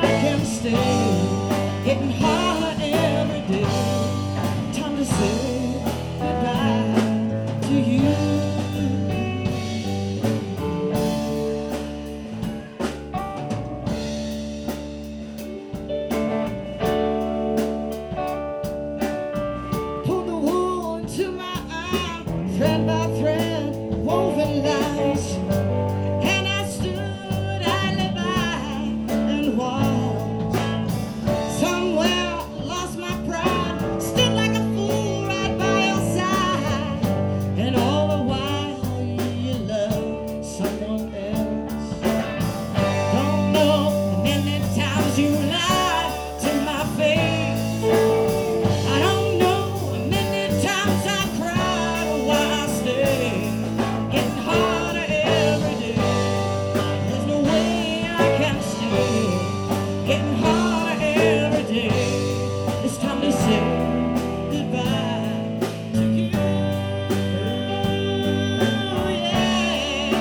can stay. Getting harder every day. Time to say goodbye to you. Put the wool into my eye, thread by thread, woven lies. And I stood idly by and watched. Somewhere lost my pride, stood like a fool right by your side. And all the while you love someone else. Don't know how many times you lied to my face. I don't know how many times I cried while I stayed. Getting harder every day. There's no way I can stay. Getting harder every day. It's time to say goodbye to you. Yeah.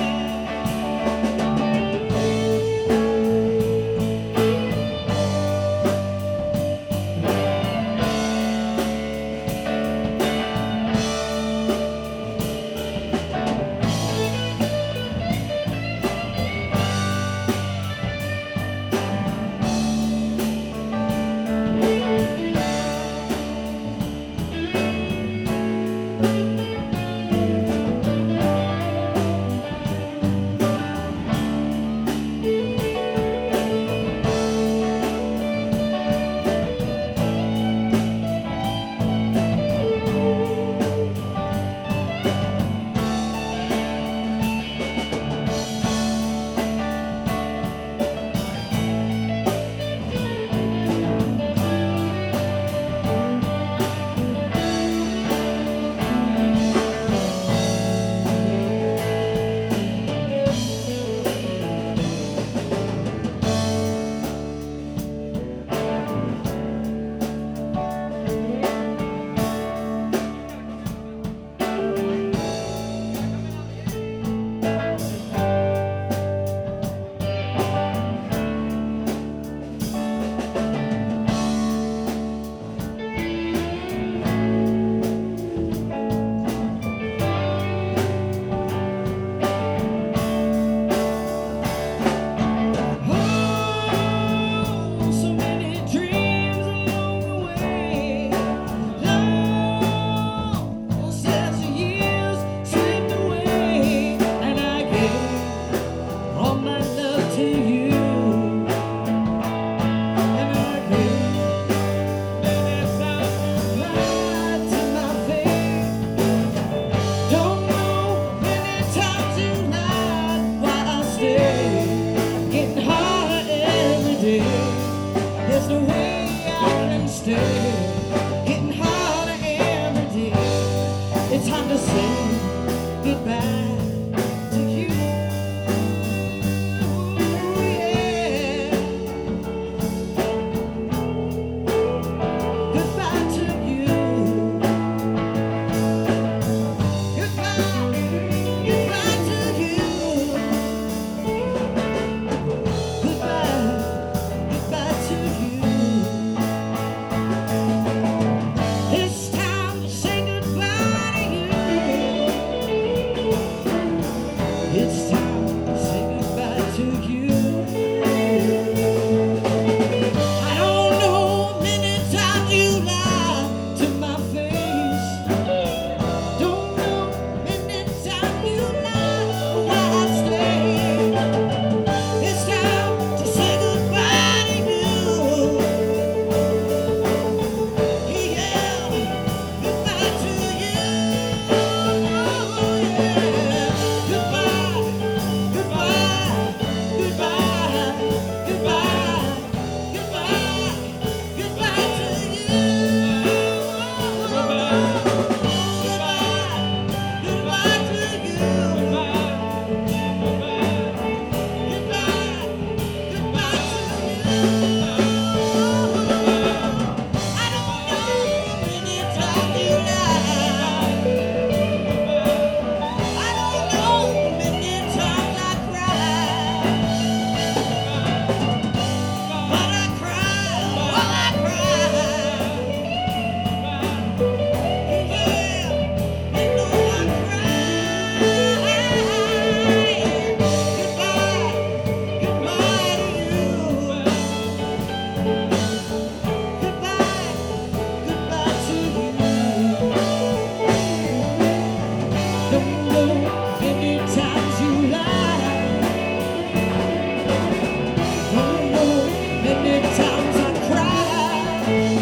many times I cried.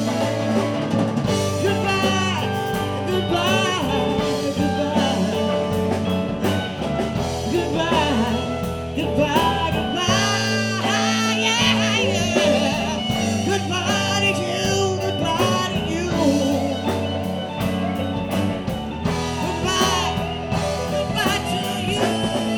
Goodbye, goodbye, goodbye, goodbye, goodbye, goodbye, yeah, yeah. Goodbye to you, goodbye to you. Goodbye, goodbye to you.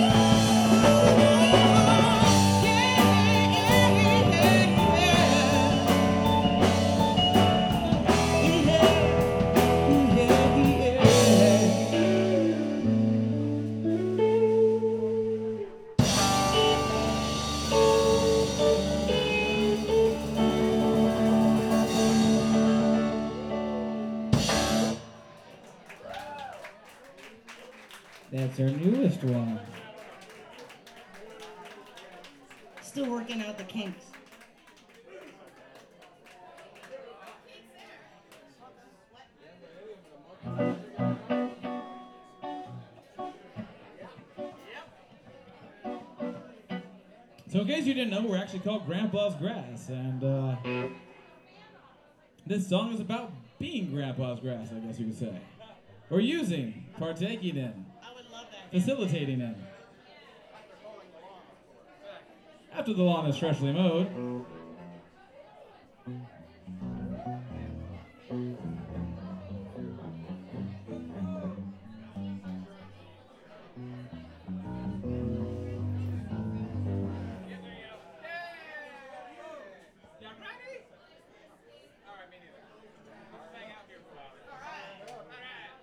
That's our newest one. Still working out the kinks. So in case you didn't know, we're actually called Grandpa's Grass, and this song is about being Grandpa's Grass, I guess you could say. Or using, partaking in, I would love that. facilitating in. After the lawn is freshly mowed.